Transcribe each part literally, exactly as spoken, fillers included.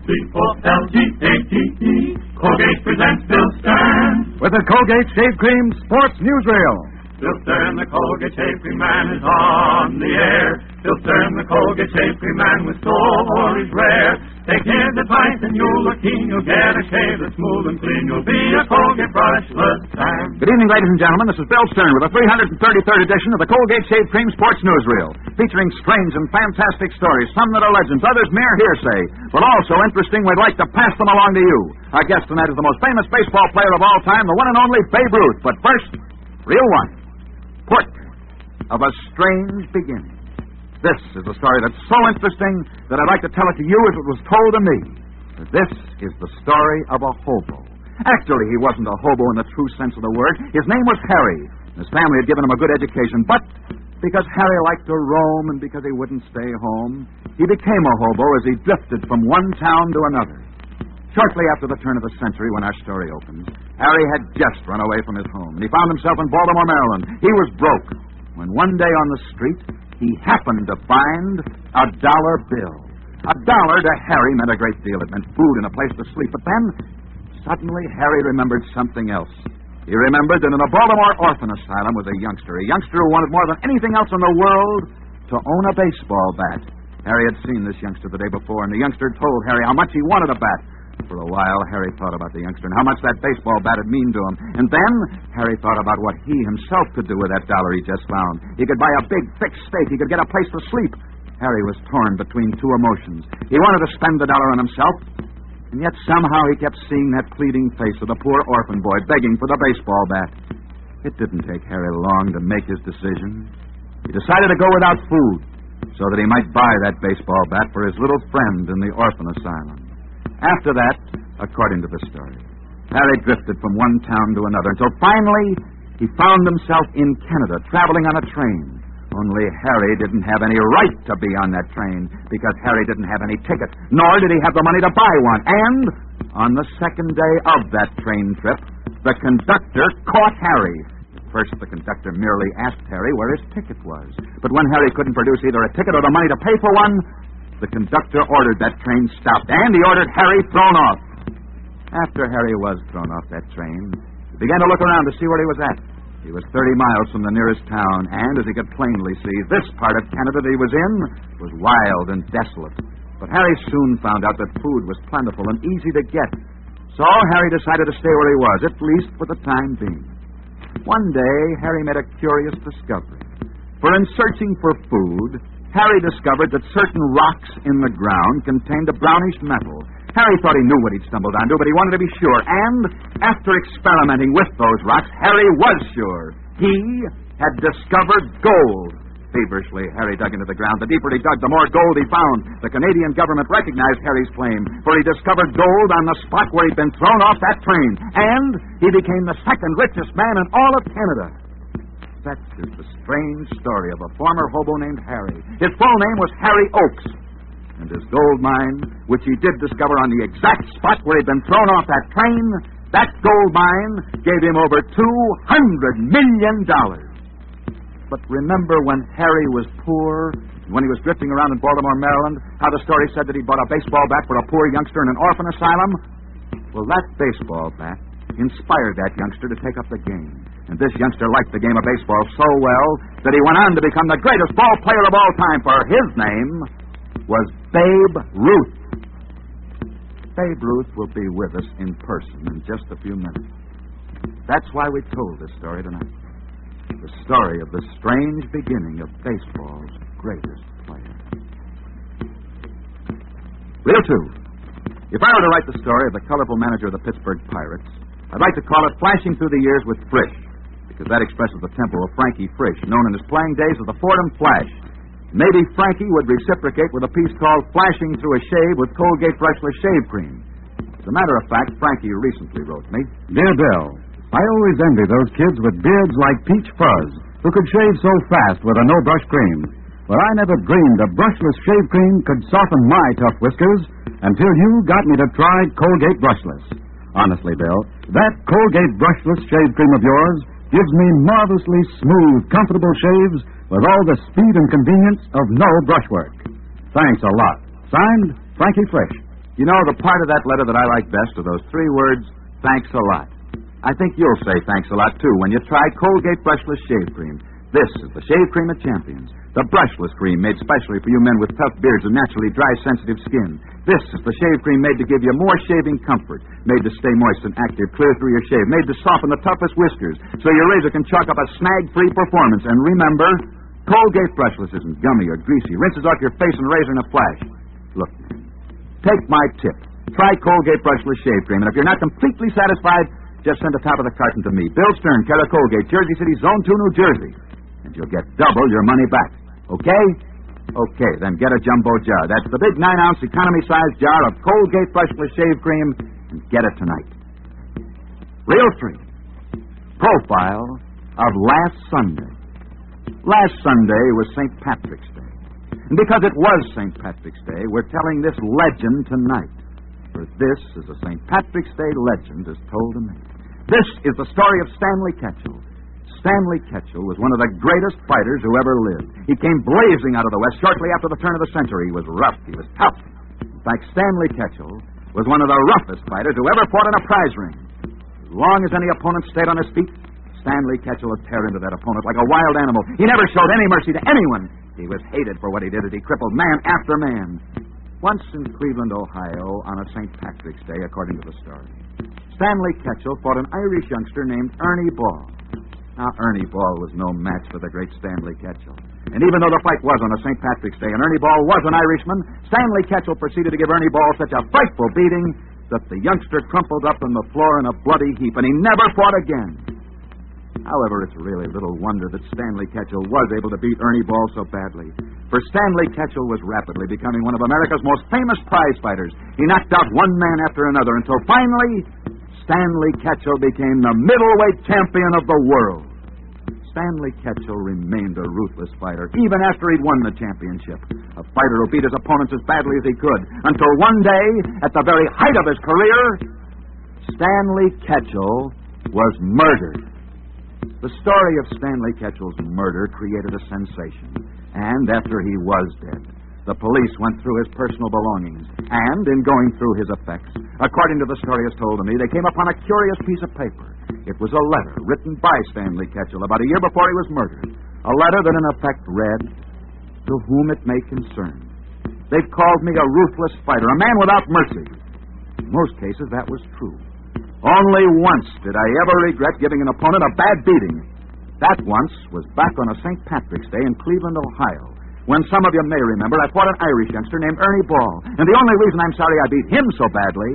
C O L G A T E. Colgate presents Bill Stern. With the Colgate Shave Cream Sports Newsreel. Bill Stern, the Colgate Shave Cream Man, is on the air. Bill Stern, the Colgate Shave Cream Man, with stories rare. Take his advice and you'll look keen. You'll get a shave that's smooth and clean. You'll be a Colgate brushless man. Good evening, ladies and gentlemen. This is Bill Stern with the three hundred thirty-third edition of the Colgate Shave Cream Sports Newsreel, featuring strange and fantastic stories, some that are legends, others mere hearsay, but also interesting. We'd like to pass them along to you. Our guest tonight is the most famous baseball player of all time, the one and only Babe Ruth. But first, reel one. Portrait of a Strange Beginning. This is a story that's so interesting that I'd like to tell it to you as it was told to me. This is the story of a hobo. Actually, he wasn't a hobo in the true sense of the word. His name was Harry. His family had given him a good education, but because Harry liked to roam and because he wouldn't stay home, he became a hobo as he drifted from one town to another. Shortly after the turn of the century, when our story opens, Harry had just run away from his home, and he found himself in Baltimore, Maryland. He was broke when one day on the street, he happened to find a dollar bill. A dollar to Harry meant a great deal. It meant food and a place to sleep. But then, suddenly, Harry remembered something else. He remembered that in a Baltimore orphan asylum was a youngster, a youngster who wanted more than anything else in the world to own a baseball bat. Harry had seen this youngster the day before, and the youngster told Harry how much he wanted a bat. For a while, Harry thought about the youngster and how much that baseball bat would mean to him. And then, Harry thought about what he himself could do with that dollar he just found. He could buy a big, thick steak. He could get a place to sleep. Harry was torn between two emotions. He wanted to spend the dollar on himself, and yet somehow he kept seeing that pleading face of the poor orphan boy begging for the baseball bat. It didn't take Harry long to make his decision. He decided to go without food so that he might buy that baseball bat for his little friend in the orphan asylum. After that, according to the story, Harry drifted from one town to another until finally he found himself in Canada, traveling on a train. Only Harry didn't have any right to be on that train because Harry didn't have any ticket, nor did he have the money to buy one. And on the second day of that train trip, the conductor caught Harry. At first, the conductor merely asked Harry where his ticket was. But when Harry couldn't produce either a ticket or the money to pay for one, the conductor ordered that train stopped, and he ordered Harry thrown off. After Harry was thrown off that train, he began to look around to see where he was at. He was thirty miles from the nearest town, and as he could plainly see, this part of Canada that he was in was wild and desolate. But Harry soon found out that food was plentiful and easy to get. So Harry decided to stay where he was, at least for the time being. One day, Harry made a curious discovery. For in searching for food, Harry discovered that certain rocks in the ground contained a brownish metal. Harry thought he knew what he'd stumbled onto, but he wanted to be sure. And after experimenting with those rocks, Harry was sure. He had discovered gold. Feverishly, Harry dug into the ground. The deeper he dug, the more gold he found. The Canadian government recognized Harry's claim, for he discovered gold on the spot where he'd been thrown off that train. And he became the second richest man in all of Canada. That is the strange story of a former hobo named Harry. His full name was Harry Oakes. And his gold mine, which he did discover on the exact spot where he'd been thrown off that train, that gold mine gave him over two hundred million dollars. But remember when Harry was poor, when he was drifting around in Baltimore, Maryland, how the story said that he bought a baseball bat for a poor youngster in an orphan asylum? Well, that baseball bat inspired that youngster to take up the game. And this youngster liked the game of baseball so well that he went on to become the greatest ball player of all time, for his name was Babe Ruth. Babe Ruth will be with us in person in just a few minutes. That's why we told this story tonight. The story of the strange beginning of baseball's greatest player. Reel two. If I were to write the story of the colorful manager of the Pittsburgh Pirates, I'd like to call it Flashing Through the Years with Frisch, because that expresses the temper of Frankie Frisch, known in his playing days as the Fordham Flash. Maybe Frankie would reciprocate with a piece called Flashing Through a Shave with Colgate Brushless Shave Cream. As a matter of fact, Frankie recently wrote me, Dear Bill, I always envy those kids with beards like peach fuzz who could shave so fast with a no-brush cream. But I never dreamed a brushless shave cream could soften my tough whiskers until you got me to try Colgate Brushless. Honestly, Bill, that Colgate Brushless Shave Cream of yours gives me marvelously smooth, comfortable shaves with all the speed and convenience of no brushwork. Thanks a lot. Signed, Frankie Frisch. You know, the part of that letter that I like best are those three words, thanks a lot. I think you'll say thanks a lot, too, when you try Colgate Brushless Shave Cream. This is the shave cream of champions. The brushless cream made specially for you men with tough beards and naturally dry, sensitive skin. This is the shave cream made to give you more shaving comfort, made to stay moist and active clear through your shave, made to soften the toughest whiskers so your razor can chalk up a snag-free performance. And remember, Colgate Brushless isn't gummy or greasy. Rinses off your face and razor in a flash. Look, man, take my tip. Try Colgate Brushless Shave Cream, and if you're not completely satisfied, just send the top of the carton to me. Bill Stern, care of Colgate, Jersey City, Zone two, New Jersey. And you'll get double your money back. Okay? Okay, then get a jumbo jar. That's the big nine-ounce economy-sized jar of Colgate Brushless Shave Cream, and get it tonight. Reel three. Profile of last Sunday. Last Sunday was Saint Patrick's Day. And because it was Saint Patrick's Day, we're telling this legend tonight. For this is a Saint Patrick's Day legend as told to me. This is the story of Stanley Ketchel. Stanley Ketchel was one of the greatest fighters who ever lived. He came blazing out of the West shortly after the turn of the century. He was rough. He was tough. In fact, Stanley Ketchel was one of the roughest fighters who ever fought in a prize ring. As long as any opponent stayed on his feet, Stanley Ketchel would tear into that opponent like a wild animal. He never showed any mercy to anyone. He was hated for what he did as he crippled man after man. Once in Cleveland, Ohio, on a Saint Patrick's Day, according to the story, Stanley Ketchel fought an Irish youngster named Ernie Ball. Now, Ernie Ball was no match for the great Stanley Ketchel. And even though the fight was on a Saint Patrick's Day and Ernie Ball was an Irishman, Stanley Ketchel proceeded to give Ernie Ball such a frightful beating that the youngster crumpled up on the floor in a bloody heap, and he never fought again. However, it's really little wonder that Stanley Ketchel was able to beat Ernie Ball so badly. For Stanley Ketchel was rapidly becoming one of America's most famous prize fighters. He knocked out one man after another until finally Stanley Ketchel became the middleweight champion of the world. Stanley Ketchel remained a ruthless fighter, even after he'd won the championship. A fighter who beat his opponents as badly as he could, until one day, at the very height of his career, Stanley Ketchel was murdered. The story of Stanley Ketchel's murder created a sensation, and after he was dead, the police went through his personal belongings, and in going through his effects, according to the story as told to me, they came upon a curious piece of paper. It was a letter written by Stanley Ketchel about a year before he was murdered. A letter that in effect read, "To whom it may concern. They've called me a ruthless fighter, a man without mercy." In most cases, that was true. Only once did I ever regret giving an opponent a bad beating. That once was back on a Saint Patrick's Day in Cleveland, Ohio, when some of you may remember I fought an Irish youngster named Ernie Ball. And the only reason I'm sorry I beat him so badly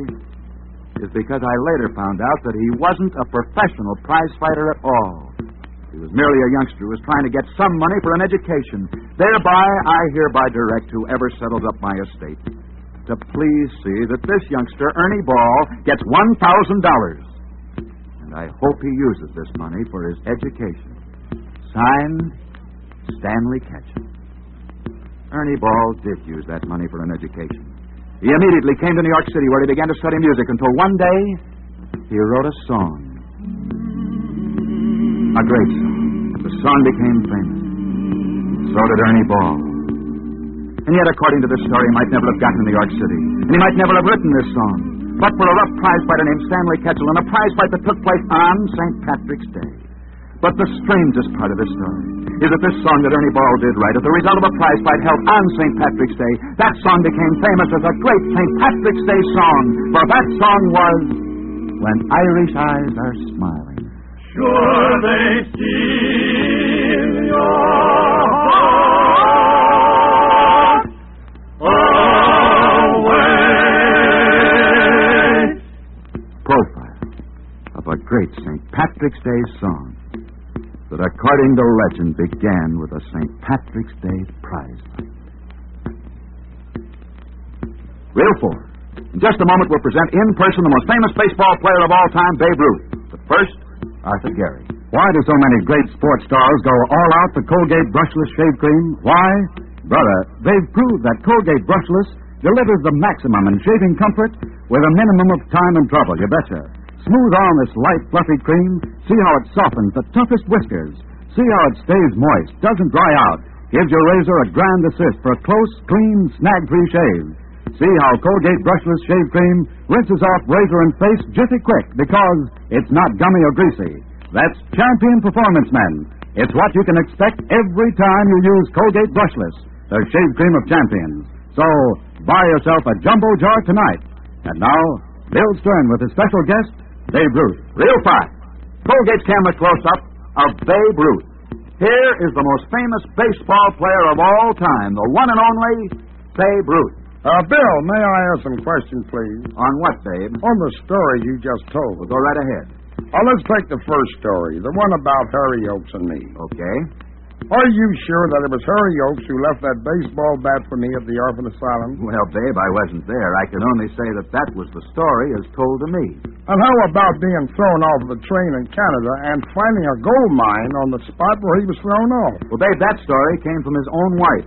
is because I later found out that he wasn't a professional prize fighter at all. He was merely a youngster who was trying to get some money for an education. Thereby, I hereby direct whoever settles up my estate to please see that this youngster, Ernie Ball, gets one thousand dollars. And I hope he uses this money for his education. Signed, Stanley Ketchel. Ernie Ball did use that money for an education. He immediately came to New York City, where he began to study music, until one day he wrote a song. A great song. The song became famous. So did Ernie Ball. And yet, according to this story, he might never have gotten to New York City. And he might never have written this song. But for a rough prize fighter named Stanley Ketchel, and a prize fight that took place on Saint Patrick's Day. But the strangest part of this story is that this song that Ernie Ball did write, as a result of a prize fight held on Saint Patrick's Day, that song became famous as a great Saint Patrick's Day song. For that song was, "When Irish Eyes Are Smiling." Sure they steal your heart away. Profile of a great Saint Patrick's Day song that, according to legend, began with a Saint Patrick's Day prize fight. Reel four. In just a moment, we'll present in person the most famous baseball player of all time, Babe Ruth. But first, Arthur Gary. Why do so many great sports stars go all out for Colgate Brushless Shave Cream? Why? Brother, they've proved that Colgate Brushless delivers the maximum in shaving comfort with a minimum of time and trouble, you betcha. Smooth on this light, fluffy cream. See how it softens the toughest whiskers. See how it stays moist, doesn't dry out. Gives your razor a grand assist for a close, clean, snag-free shave. See how Colgate Brushless Shave Cream rinses off razor and face jiffy quick because it's not gummy or greasy. That's Champion Performance Men. It's what you can expect every time you use Colgate Brushless, the shave cream of champions. So, buy yourself a jumbo jar tonight. And now, Bill Stern with his special guest, Babe Ruth. Real fine. Colgate's camera close-up of Babe Ruth. Here is the most famous baseball player of all time, the one and only Babe Ruth. Uh, Bill, may I ask some questions, please? On what, Babe? On the story you just told. Well, go right ahead. Uh, let's take the first story, the one about Harry Oakes and me. Okay. Are you sure that it was Harry Oakes who left that baseball bat for me at the orphan asylum? Well, Babe, I wasn't there. I can only say that that was the story as told to me. And how about being thrown off the train in Canada and finding a gold mine on the spot where he was thrown off? Well, Babe, that story came from his own wife.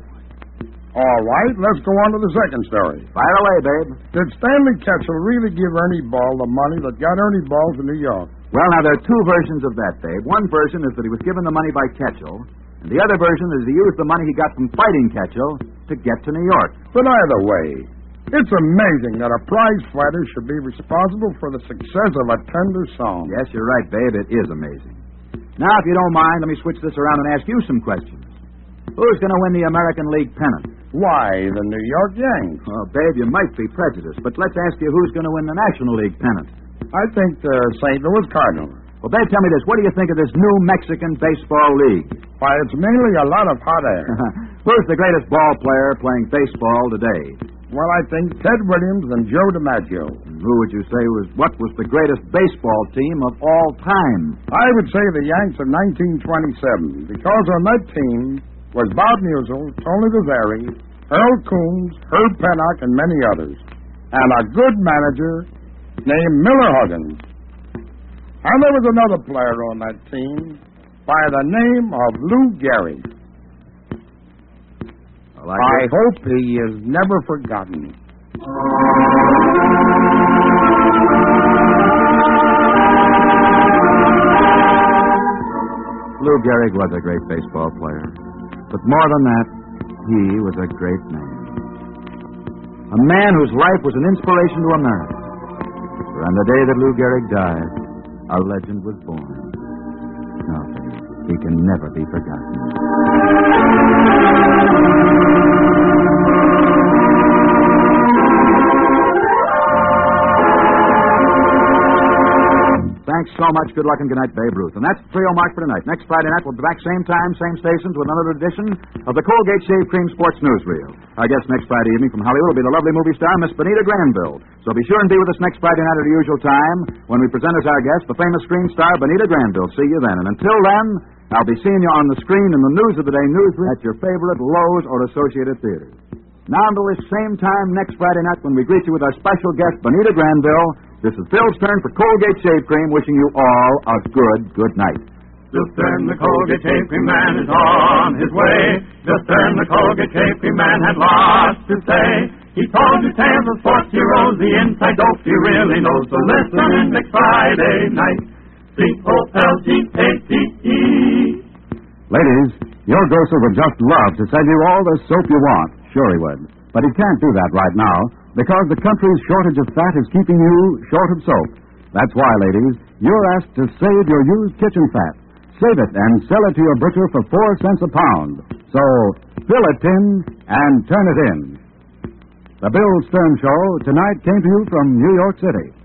All right, let's go on to the second story. Fire away, Babe. Did Stanley Ketchel really give Ernie Ball the money that got Ernie Ball to New York? Well, now, there are two versions of that, Babe. One version is that he was given the money by Ketchel, and the other version is he used the money he got from fighting Ketchel to get to New York. But either way, it's amazing that a prize fighter should be responsible for the success of a tender song. Yes, you're right, Babe. It is amazing. Now, if you don't mind, let me switch this around and ask you some questions. Who's going to win the American League pennant? Why, the New York Yanks. Well, Babe, you might be prejudiced, but let's ask you who's going to win the National League pennant. I think the Saint Louis Cardinals. Well, Babe, tell me this. What do you think of this new Mexican baseball league? Why, it's mainly a lot of hot air. Who's the greatest ball player playing baseball today? Well, I think Ted Williams and Joe DiMaggio. And who would you say was what was the greatest baseball team of all time? I would say the Yanks of nineteen twenty-seven, because on that team was Bob Musial, Tony Lazzari, Earl Coons, Herb Pennock, and many others. And a good manager named Miller Huggins. And there was another player on that team by the name of Lou Gehrig. Well, I, I hope he is never forgotten. Lou Gehrig was a great baseball player. But more than that, he was a great man. A man whose life was an inspiration to America. For on the day that Lou Gehrig died, a legend was born. No, he can never be forgotten. Thanks so much. Good luck and good night, Babe Ruth. And that's the trio mark for tonight. Next Friday night, we'll be back same time, same stations with another edition of the Colgate Shave Cream Sports Newsreel. Our guest next Friday evening from Hollywood will be the lovely movie star, Miss Benita Granville. So be sure and be with us next Friday night at the usual time when we present as our guest the famous screen star, Benita Granville. See you then. And until then, I'll be seeing you on the screen in the News of the Day newsroom at your favorite Lowe's or Associated Theaters. Now until this same time next Friday night when we greet you with our special guest, Benita Granville, this is Phil Stern for Colgate Shave Cream, wishing you all a good, good night. Just Stern, the Colgate Shave Cream man is on his way. Just Stern, the Colgate Shave Cream man had lots to say. He told you tales of sports heroes, the inside dope he really knows. So listen in next Friday night. C O L G A T E. Ladies, your grocer would just love to sell you all the soap you want. Sure he would. But he can't do that right now because the country's shortage of fat is keeping you short of soap. That's why, ladies, you're asked to save your used kitchen fat. Save it and sell it to your butcher for four cents a pound. So, fill a tin and turn it in. The Bill Stern Show tonight came to you from New York City.